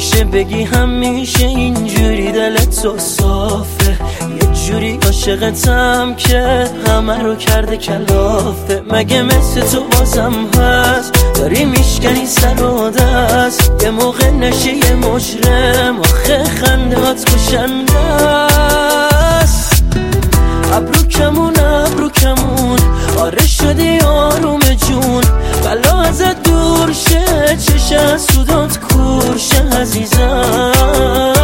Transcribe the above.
میشه بگی همیشه اینجوری دلت تو صافه، یه جوری عاشقتم که همه رو کرده کلافه. مگه مثل تو بازم هست داری میشکنی سر و دست، یه موقع نشی یه مجرم آخه خنده هات کشنده است. ابرو کمون آره شدی آروم جون، بلا ازت دور شه چشه سودات کور شه عزیزم.